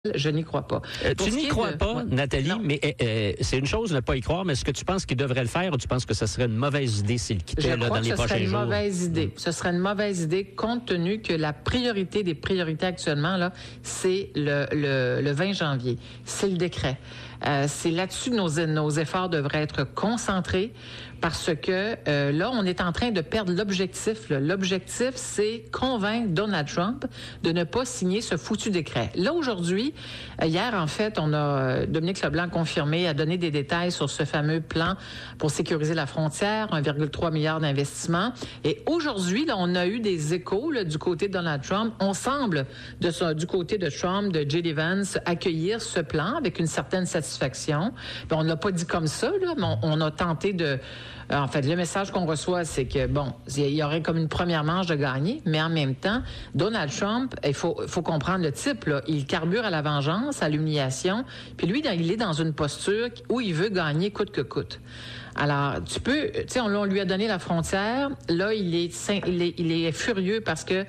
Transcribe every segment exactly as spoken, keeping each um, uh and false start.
Je n'y crois pas. Euh, tu n'y crois de... pas, ouais. Nathalie, non. mais euh, c'est une chose de ne pas y croire, mais est-ce que tu penses qu'il devrait le faire ou tu penses que ce serait une mauvaise idée s'il quittait là, dans les prochains jours? Je crois que ce serait une mauvaise idée. Mmh. Ce serait une mauvaise idée compte tenu que la priorité des priorités actuellement, là, c'est le, le, le vingt janvier. C'est le décret. Euh, c'est là-dessus que nos, nos efforts devraient être concentrés parce que euh, là, on est en train de perdre l'objectif. Là. L'objectif, c'est convaincre Donald Trump de ne pas signer ce foutu décret. Là, aujourd'hui, euh, hier, en fait, on a euh, Dominique Leblanc confirmé, a donné des détails sur ce fameux plan pour sécuriser la frontière, un virgule trois milliard d'investissements. Et aujourd'hui, là, on a eu des échos là, du côté de Donald Trump. On semble, de ce, du côté de Trump, de J D Vance, accueillir ce plan avec une certaine satisfaction. Satisfaction. Puis on ne l'a pas dit comme ça, là, mais on, on a tenté de... Euh, en fait, le message qu'on reçoit, c'est que, bon, il y aurait comme une première manche de gagner, mais en même temps, Donald Trump, il faut, faut comprendre le type, là, il carbure à la vengeance, à l'humiliation, puis lui, il est dans une posture où il veut gagner coûte que coûte. Alors, tu peux, tu sais, on, on lui a donné la frontière. Là, il est, il est, il est furieux parce que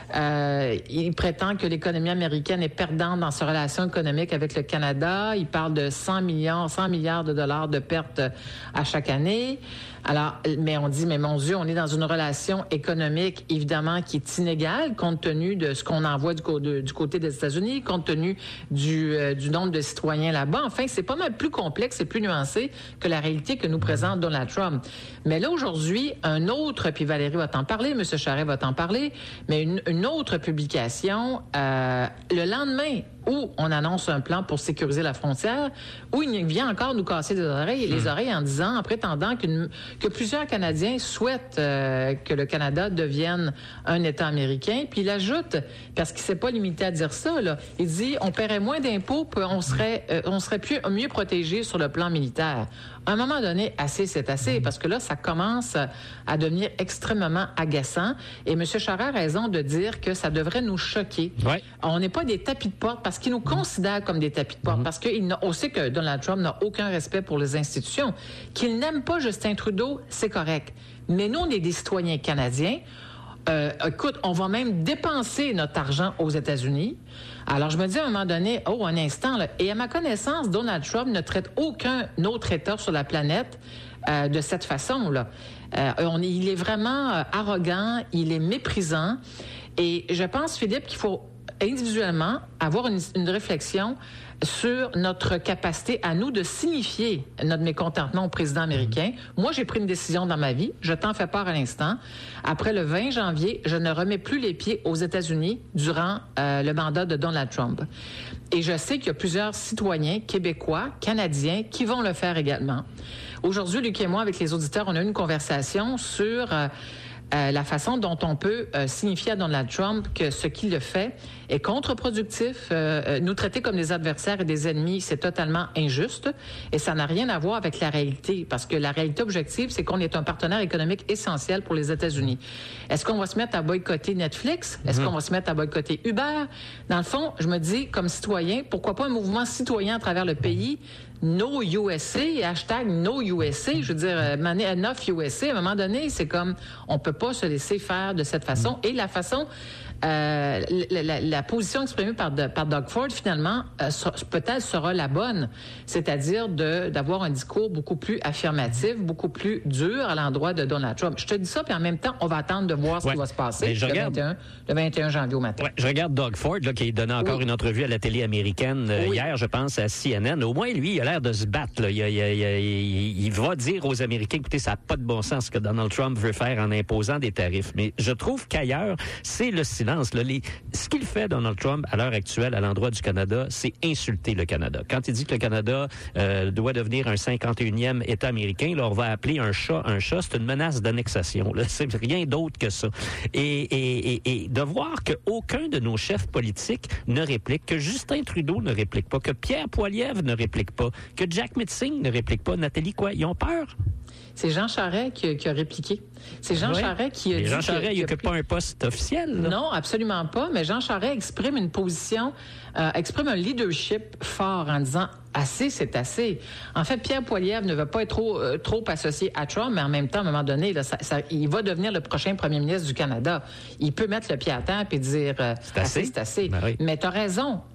euh, il prétend que l'économie américaine est perdante dans sa relation économique avec le Canada. Il parle de cent millions, cent milliards de dollars de pertes à chaque année. Alors, mais on dit, mais mon Dieu, on est dans une relation économique, évidemment, qui est inégale compte tenu de ce qu'on envoie du, de, du côté des États-Unis, compte tenu du, euh, du nombre de citoyens là-bas. Enfin, c'est pas mal plus complexe et plus nuancé que la réalité que nous présente Donald Trump. Mais là, aujourd'hui, un autre, puis Valérie va t'en parler, M. Charest va t'en parler, mais une, une autre publication, euh, le lendemain où on annonce un plan pour sécuriser la frontière, où il vient encore nous casser les oreilles, les oreilles en disant, en prétendant qu'une, que plusieurs Canadiens souhaitent euh, que le Canada devienne un État américain. Puis il ajoute, parce qu'il ne s'est pas limité à dire ça, là, il dit, on paierait moins d'impôts, puis on serait, euh, on serait plus, mieux protégé sur le plan militaire. À un moment donné, assez, c'est assez, parce que là, ça commence à devenir extrêmement agaçant. Et M. Charest a raison de dire que ça devrait nous choquer. Ouais. On n'est pas des tapis de porte parce qu'il nous considère comme des tapis de porte, mm-hmm. parce qu'on sait que Donald Trump n'a aucun respect pour les institutions. Qu'il n'aime pas Justin Trudeau, c'est correct. Mais nous, on est des citoyens canadiens. Euh, écoute, on va même dépenser notre argent aux États-Unis. Alors, je me dis à un moment donné, oh, un instant, là, et à ma connaissance, Donald Trump ne traite aucun autre État sur la planète euh, de cette façon-là. Euh, on, il est vraiment euh, arrogant, il est méprisant. Et je pense, Philippe, qu'il faut individuellement avoir une, une réflexion sur notre capacité à nous de signifier notre mécontentement au président américain. Mmh. Moi, j'ai pris une décision dans ma vie. Je t'en fais part à l'instant. Après le vingt janvier, je ne remets plus les pieds aux États-Unis durant euh, le mandat de Donald Trump. Et je sais qu'il y a plusieurs citoyens québécois, canadiens, qui vont le faire également. Aujourd'hui, Luc et moi, avec les auditeurs, on a eu une conversation sur... Euh, Euh, la façon dont on peut euh, signifier à Donald Trump que ce qu'il fait est contre-productif. Euh, euh, nous traiter comme des adversaires et des ennemis, c'est totalement injuste et ça n'a rien à voir avec la réalité parce que la réalité objective, c'est qu'on est un partenaire économique essentiel pour les États-Unis. Est-ce qu'on va se mettre à boycotter Netflix? Est-ce mm-hmm. qu'on va se mettre à boycotter Uber? Dans le fond, je me dis, comme citoyen, pourquoi pas un mouvement citoyen à travers le pays? No U S A, hashtag No U S A, je veux dire, enough U S A, à un moment donné, c'est comme, on peut pas se laisser faire de cette façon. Et la façon, euh, la, la, la position exprimée par, de, par Doug Ford, finalement, euh, peut-être sera la bonne, c'est-à-dire de, d'avoir un discours beaucoup plus affirmatif, beaucoup plus dur à l'endroit de Donald Trump. Je te dis ça, puis en même temps, on va attendre de voir ce ouais. qui va se passer le, regarde, vingt et un, le vingt et un janvier au matin. Ouais, je regarde Doug Ford, là, qui donnait encore oui. une entrevue à la télé américaine euh, oui. hier, je pense, à C N N. Au moins, lui, il a l'air de se battre. Là. Il, il, il, il, il va dire aux Américains, écoutez, ça n'a pas de bon sens ce que Donald Trump veut faire en imposant des tarifs. Mais je trouve qu'ailleurs, c'est le silence. Là. Les, ce qu'il fait, Donald Trump, à l'heure actuelle, à l'endroit du Canada, c'est insulter le Canada. Quand il dit que le Canada euh, doit devenir un cinquante et unième État américain, là, on va appeler un chat un chat, c'est une menace d'annexation. Là. C'est rien d'autre que ça. Et, et, et, et de voir qu'aucun de nos chefs politiques ne réplique, que Justin Trudeau ne réplique pas, que Pierre Poilievre ne réplique pas, que Jack Metzing ne réplique pas. Nathalie, quoi, ils ont peur? C'est Jean Charest qui, qui a répliqué. C'est Jean oui. Charest qui a mais dit... Jean Charest, il n'occupe pris... pas un poste officiel. Là. Non, absolument pas. Mais Jean Charest exprime une position, euh, exprime un leadership fort en disant assez, c'est assez. En fait, Pierre Poilievre ne veut pas être trop, euh, trop associé à Trump, mais en même temps, à un moment donné, là, ça, ça, il va devenir le prochain premier ministre du Canada. Il peut mettre le pied à terre et dire euh, c'est assez, assez, c'est assez. Ben oui. Mais tu as raison.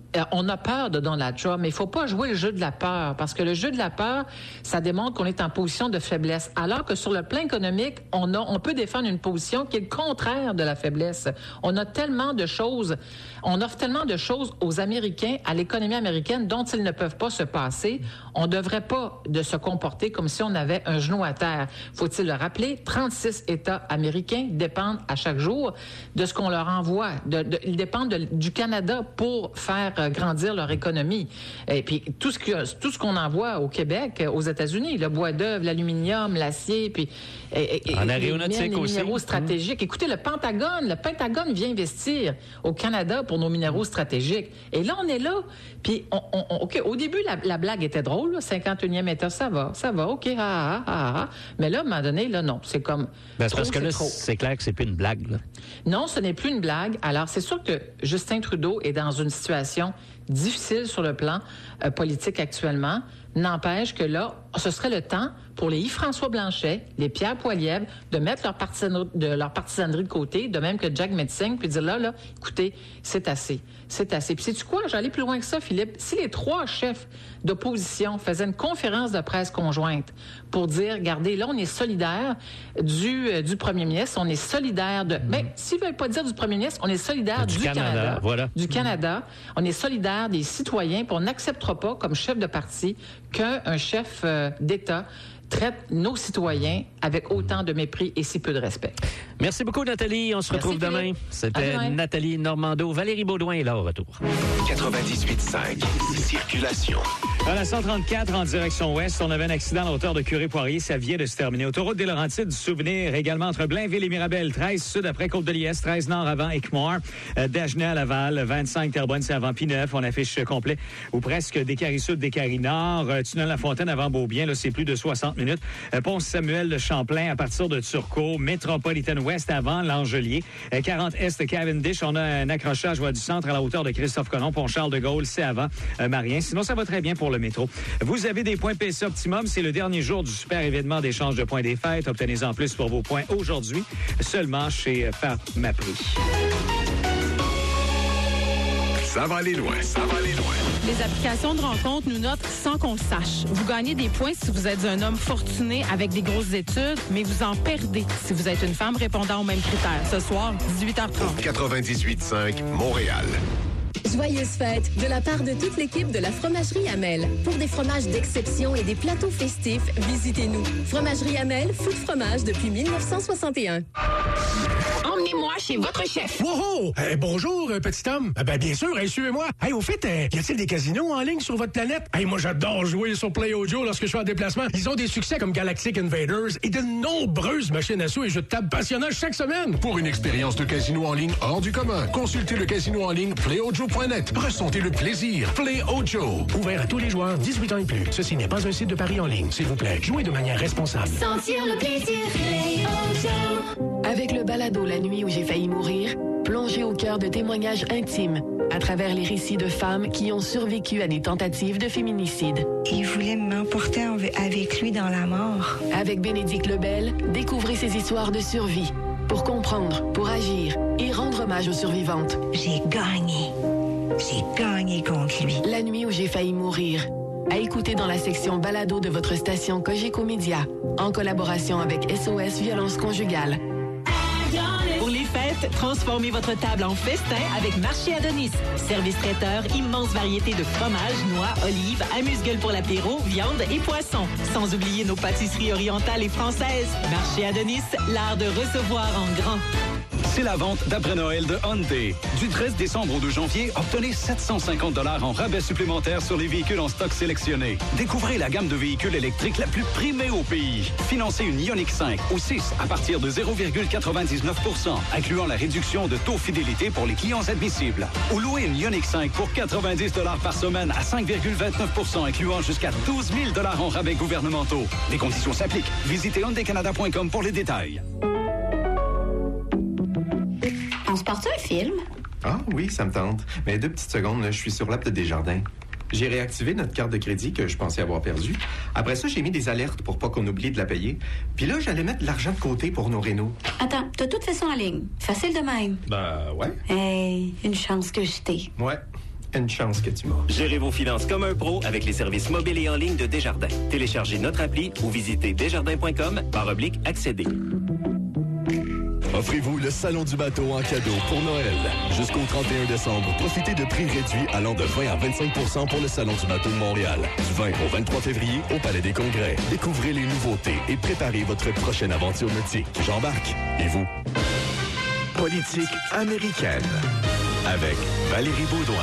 on a peur de Donald Trump, mais il faut pas jouer le jeu de la peur, parce que le jeu de la peur, ça démontre qu'on est en position de faiblesse, alors que sur le plan économique, on, a, on peut défendre une position qui est le contraire de la faiblesse. On a tellement de choses, on offre tellement de choses aux Américains, à l'économie américaine, dont ils ne peuvent pas se passer. On ne devrait pas de se comporter comme si on avait un genou à terre. Faut-il le rappeler, trente-six États américains dépendent à chaque jour de ce qu'on leur envoie. De, de, ils dépendent de, du Canada pour faire grandir leur économie. Et puis tout ce que tout ce qu'on envoie au Québec, aux États-Unis, le bois d'œuvre, l'aluminium, l'acier, puis et, et, en aéronautique les aussi. minéraux stratégiques. Mmh. Écoutez, le Pentagone, le Pentagone vient investir au Canada pour nos minéraux stratégiques. Et là, on est là. Puis on, on, on, ok, au début, la, la blague était drôle. Là, cinquante et unième État, ça va, ça va, ok, ah, ah, ah, ah. Mais là, à un moment donné, là, non, c'est comme. Ben, trop, parce que là, trop. c'est clair que c'est plus une blague. Là. Non, ce n'est plus une blague. Alors, c'est sûr que Justin Trudeau est dans une situation difficile sur le plan euh, politique actuellement. N'empêche que là, ce serait le temps pour les Yves-François Blanchet, les Pierre Poilievre, de mettre leur, partisan- de leur partisanerie de côté, de même que Jack Metzing, puis dire là, là, écoutez, c'est assez. C'est assez. Puis sais-tu quoi? J'allais plus loin que ça, Philippe. Si les trois chefs d'opposition faisaient une conférence de presse conjointe pour dire, regardez, là, on est solidaire du, euh, du premier ministre, on est solidaire de... Mais mmh. s'ils ne veulent pas dire du premier ministre, on est solidaire du, du Canada. Canada Voilà. Du Canada. On est solidaire des citoyens, puis on n'acceptera pas, comme chef de parti, qu'un chef euh, d'État traite nos citoyens avec autant de mépris et si peu de respect. Merci beaucoup, Nathalie. On se Merci, retrouve demain. Philippe. C'était demain. Nathalie Normando. Valérie Baudouin est là au retour. quatre-vingt-dix-huit cinq, circulation. À la cent trente-quatre, en direction ouest, on avait un accident à la hauteur de Curé-Poirier. Ça vient de se terminer. Autoroute des Laurentides, du souvenir également entre Blainville et Mirabel. treize sud après Côte-de-Liesse, treize nord avant Équimont. Euh, Dagenais à Laval, vingt-cinq Terrebonne, c'est avant Pineuf. On affiche complet ou presque Décarie sud, Décarie nord. Euh, Tunnel La Fontaine avant Beaubien, là, c'est plus de soixante minutes. Euh, Pont Samuel de Champlain à partir de Turcot. Métropolitaine ouest avant L'Angelier. Euh, quarante est Cavendish. On a un accrochage voie du centre à la hauteur de Christophe-Colomb. Pont Charles de Gaulle, c'est avant euh, Marien. Sinon, ça va très bien pour le métro. Vous avez des points P C Optimum. C'est le dernier jour du super événement d'échange de points des fêtes. Obtenez-en plus pour vos points aujourd'hui, seulement chez Farmaprix. Ça va aller loin, ça va aller loin. Les applications de rencontres nous notent sans qu'on le sache. Vous gagnez des points si vous êtes un homme fortuné avec des grosses études, mais vous en perdez si vous êtes une femme répondant aux mêmes critères. Ce soir, dix-huit heures trente. quatre-vingt-dix-huit cinq, Montréal. Joyeuses fêtes de la part de toute l'équipe de la Fromagerie Hamel. Pour des fromages d'exception et des plateaux festifs, visitez-nous. Fromagerie Hamel, fou de fromage depuis dix-neuf cent soixante et un. Emmenez-moi chez votre chef. Wow! Euh, bonjour, euh, petit homme. Euh, ben, bien sûr, hey, suivez-moi. Hey, au fait, euh, y a-t-il des casinos en ligne sur votre planète? Hey, moi, j'adore jouer sur Play Audio lorsque je suis en déplacement. Ils ont des succès comme Galactic Invaders et de nombreuses machines à sous et jeux de table passionnants chaque semaine. Pour une expérience de casino en ligne hors du commun, consultez le casino en ligne play audio point net. Ressentez le plaisir. Play Audio. Ouvert à tous les joueurs, dix-huit ans et plus. Ceci n'est pas un site de paris en ligne. S'il vous plaît, jouez de manière responsable. Sentir le plaisir, Play Audio. Avec le balado La nuit où j'ai failli mourir, plongez au cœur de témoignages intimes à travers les récits de femmes qui ont survécu à des tentatives de féminicide. Il voulait m'emporter avec lui dans la mort. Avec Bénédicte Lebel, découvrez ces histoires de survie pour comprendre, pour agir et rendre hommage aux survivantes. J'ai gagné. J'ai gagné contre lui. La nuit où j'ai failli mourir. À écouter dans la section balado de votre station Cogeco Média, en collaboration avec S O S Violence Conjugale. Pour les fêtes, transformez votre table en festin avec Marché Adonis. Service traiteur, immense variété de fromages, noix, olives, amuse-gueule pour l'apéro, viande et poissons. Sans oublier nos pâtisseries orientales et françaises. Marché Adonis, l'art de recevoir en grand. C'est la vente d'après-Noël de Hyundai. Du treize décembre au deux janvier, obtenez sept cent cinquante dollars en rabais supplémentaires sur les véhicules en stock sélectionnés. Découvrez la gamme de véhicules électriques la plus primée au pays. Financez une Ioniq cinq ou six à partir de zéro virgule quatre-vingt-dix-neuf pour cent, incluant la réduction de taux fidélité pour les clients admissibles. Ou louez une Ioniq cinq pour quatre-vingt-dix dollars par semaine à cinq virgule vingt-neuf pour cent, incluant jusqu'à douze mille dollars en rabais gouvernementaux. Les conditions s'appliquent. Visitez hyundai canada point com pour les détails. On se porte un film? Ah oui, ça me tente. Mais deux petites secondes, là, je suis sur l'app de Desjardins. J'ai réactivé notre carte de crédit que je pensais avoir perdue. Après ça, j'ai mis des alertes pour pas qu'on oublie de la payer. Puis là, j'allais mettre de l'argent de côté pour nos rénaux. Attends, t'as tout fait ça en ligne. Facile de même. Ben, ouais. Hey, une chance que je t'ai. Ouais. Une chance que tu m'as. Gérez vos finances comme un pro avec les services mobiles et en ligne de Desjardins. Téléchargez notre appli ou visitez desjardins point com barre oblique accéder. Offrez-vous le Salon du bateau en cadeau pour Noël. Jusqu'au trente et un décembre, profitez de prix réduits allant de vingt à vingt-cinq pour cent pour le Salon du bateau de Montréal. Du vingt au vingt-trois février, au Palais des Congrès. Découvrez les nouveautés et préparez votre prochaine aventure nautique. J'embarque. Et vous? Politique américaine. Avec Valérie Beaudoin.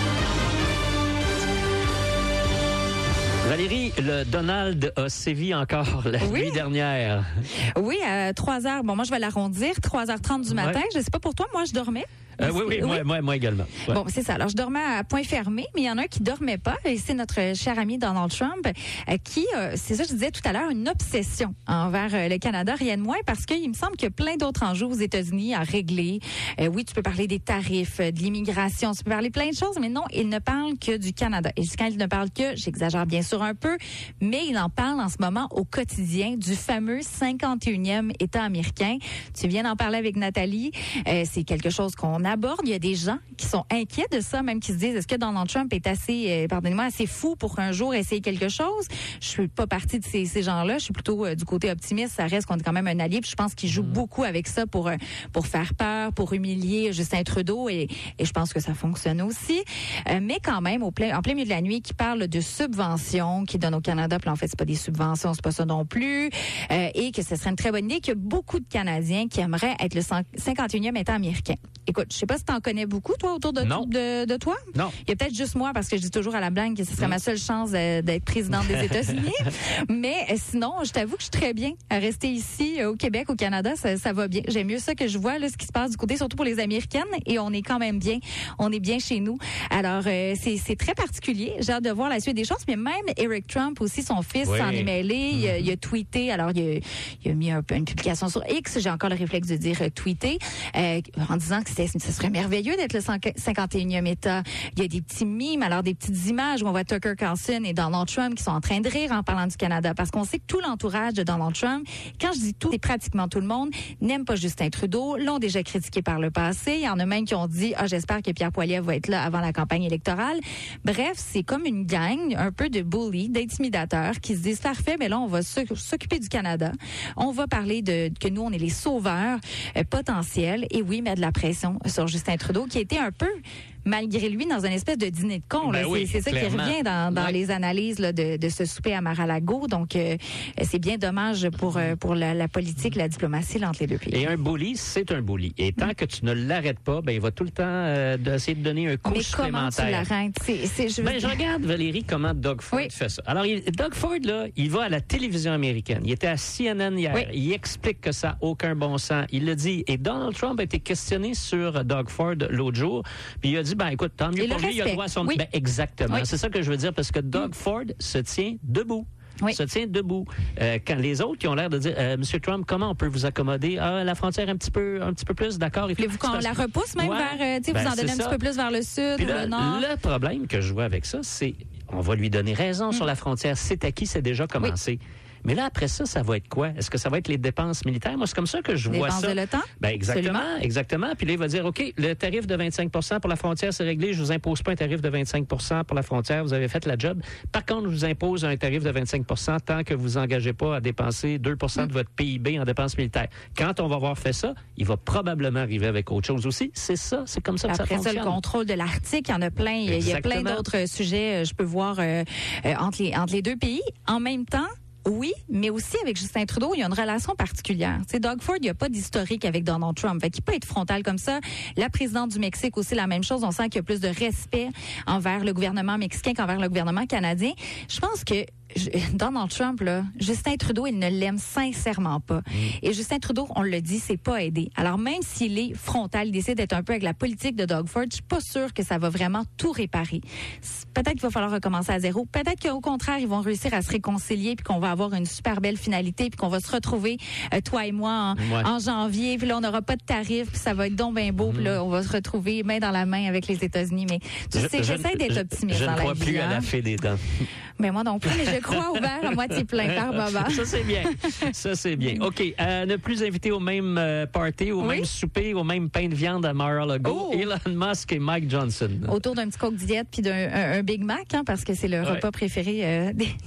Valérie, le Donald a sévi encore la oui. nuit dernière. Oui, à trois heures. Bon, moi, je vais l'arrondir. trois heures trente du matin. Ouais. Je ne sais pas pour toi, moi, je dormais. Euh, oui, oui, oui. Moi, moi, moi également. Ouais. Bon, c'est ça. Alors, je dormais à point fermé, mais il y en a un qui dormait pas, et c'est notre cher ami Donald Trump, euh, qui, euh, c'est ça, je disais tout à l'heure, une obsession envers euh, le Canada, rien de moins, parce qu'il me semble qu'il y a plein d'autres enjeux aux États-Unis à régler. Euh, oui, tu peux parler des tarifs, de l'immigration, tu peux parler plein de choses, mais non, il ne parle que du Canada. Et quand il ne parle que, j'exagère bien sûr un peu, mais il en parle en ce moment au quotidien du fameux cinquante et unième État américain. Tu viens d'en parler avec Nathalie. Euh, c'est quelque chose qu'on aborde. Il y a des gens qui sont inquiets de ça, même qui se disent, est-ce que Donald Trump est assez, euh, pardonnez-moi, assez fou pour un jour essayer quelque chose? Je suis pas partie de ces, ces gens-là. Je suis plutôt euh, du côté optimiste. Ça reste qu'on est quand même un allié. Puis je pense qu'il joue mmh. beaucoup avec ça pour, euh, pour faire peur, pour humilier Justin Trudeau. Et, et je pense que ça fonctionne aussi. Euh, mais quand même, au plein, en plein milieu de la nuit, qui parle de subventions qui donnent au Canada. Puis en fait, c'est pas des subventions, c'est pas ça non plus. Euh, et que ce serait une très bonne idée, qu'il y a beaucoup de Canadiens qui aimeraient être le cinquante et unième État américain. Écoute, je sais pas si t'en connais beaucoup, toi, autour de, de, de toi? Non. Il y a peut-être juste moi, parce que je dis toujours à la blague que ce serait mmh. ma seule chance euh, d'être présidente des États-Unis. Mais euh, sinon, je t'avoue que je suis très bien à rester ici, euh, au Québec, au Canada. Ça, ça va bien. J'aime mieux ça que je vois, là, ce qui se passe du côté, surtout pour les Américaines. Et on est quand même bien. On est bien chez nous. Alors, euh, c'est, c'est très particulier. J'ai hâte de voir la suite des choses. Mais même Eric Trump aussi, son fils, oui. s'en est mêlé. Mmh. Il, a, il a tweeté. Alors, il a, il a mis un peu une publication sur X. J'ai encore le réflexe de dire euh, tweeter. Euh, en disant que c'était, ce serait merveilleux d'être le cinquante et unième État. Il y a des petits mimes, alors des petites images où on voit Tucker Carlson et Donald Trump qui sont en train de rire en parlant du Canada, parce qu'on sait que tout l'entourage de Donald Trump, quand je dis tout, c'est pratiquement tout le monde, n'aime pas Justin Trudeau, l'ont déjà critiqué par le passé. Il y en a même qui ont dit, ah, j'espère que Pierre Poilievre va être là avant la campagne électorale. Bref, c'est comme une gang, un peu de bullies, d'intimidateurs qui se disent, parfait, mais là, on va s'occuper du Canada. On va parler de que nous, on est les sauveurs euh, potentiels. Et oui, mettre de la pression sur Justin Trudeau, qui était un peu, malgré lui, dans une espèce de dîner de con. Ben là. Oui, c'est, c'est ça qui revient dans, dans ouais. les analyses là, de, de ce souper à Mar-a-Lago. Donc, euh, c'est bien dommage pour, euh, pour la, la politique, la diplomatie là, entre les deux pays. Et un bully, c'est un bully. Et tant mmh. que tu ne l'arrêtes pas, ben, il va tout le temps euh, essayer de donner un coup Mais supplémentaire. Mais comment tu l'arrêtes? C'est, c'est, je, ben, je regarde, Valérie, comment Doug Ford oui. fait ça. Alors, il, Doug Ford, là, il va à la télévision américaine. Il était à C N N hier. Oui. Il explique que ça n'a aucun bon sens. Il le dit. Et Donald Trump a été questionné sur Doug Ford l'autre jour. Puis il a dit, ben écoute, tant mieux pour lui, il a droit à son... Oui. Ben, exactement. Oui. C'est ça que je veux dire, parce que Doug mmh. Ford se tient debout. Oui. se tient debout. Euh, quand les autres qui ont l'air de dire, euh, Monsieur Trump, comment on peut vous accommoder? Ah, la frontière un petit peu, un petit peu plus, d'accord. Voulez-vous qu'on la repousse même ouais. vers, euh, tu sais, ben, vous en donnez un ça. petit peu plus vers le sud Puis ou là, le nord? Le problème que je vois avec ça, c'est, on va lui donner raison mmh. sur la frontière. C'est acquis, c'est déjà commencé. Oui. Mais là, après ça, ça va être quoi? Est-ce que ça va être les dépenses militaires? Moi, c'est comme ça que je les vois dépenses ça. De l'OTAN? Ben, exactement, Absolument. exactement. Puis là, il va dire, OK, le tarif de vingt-cinq pour cent pour la frontière, c'est réglé. Je vous impose pas un tarif de vingt-cinq pour cent pour la frontière. Vous avez fait la job. Par contre, je vous impose un tarif de vingt-cinq pour cent tant que vous engagez pas à dépenser deux pour cent mmh. de votre P I B en dépenses militaires. Quand on va avoir fait ça, il va probablement arriver avec autre chose aussi. C'est ça, c'est comme ça que Après ça fonctionne. Après ça, le contrôle de l'Arctique, il y en a plein. Exactement. Il y a plein d'autres sujets, je peux voir, euh, euh, entre, les, entre les deux pays. En même temps, oui, mais aussi avec Justin Trudeau, il y a une relation particulière. Tu sais, Doug Ford, il n'y a pas d'historique avec Donald Trump. Fait qu'il peut être frontal comme ça. La présidente du Mexique aussi, la même chose. On sent qu'il y a plus de respect envers le gouvernement mexicain qu'envers le gouvernement canadien. Je pense que Donald Trump, là, Justin Trudeau, il ne l'aime sincèrement pas. Mmh. Et Justin Trudeau, on le dit, c'est pas aidé. Alors même s'il est frontal, il décide d'être un peu avec la politique de Doug Ford, je suis pas sûre que ça va vraiment tout réparer. Peut-être qu'il va falloir recommencer à zéro. Peut-être qu'au contraire, ils vont réussir à se réconcilier puis qu'on va avoir une super belle finalité puis qu'on va se retrouver, euh, toi et moi, en, ouais. en janvier. Puis là, on n'aura pas de tarifs puis ça va être donc bien beau. Mmh. Puis là, on va se retrouver main dans la main avec les États-Unis. Mais tu je, sais, je, j'essaie d'être optimiste je, dans la vie. Je ne crois plus hein? à la fée des dents. Ben moi non plus, mais je crois au verre à moitié plein par moment. Ça, c'est bien. Ça, c'est bien. OK. Euh, ne plus inviter au même euh, party, au oui. même souper, au même pain de viande à Mar-a-Lago, oh. Elon Musk et Mike Johnson. Autour d'un petit Coke Diet puis d'un un, un Big Mac, hein, parce que c'est le ouais. repas préféré euh, des,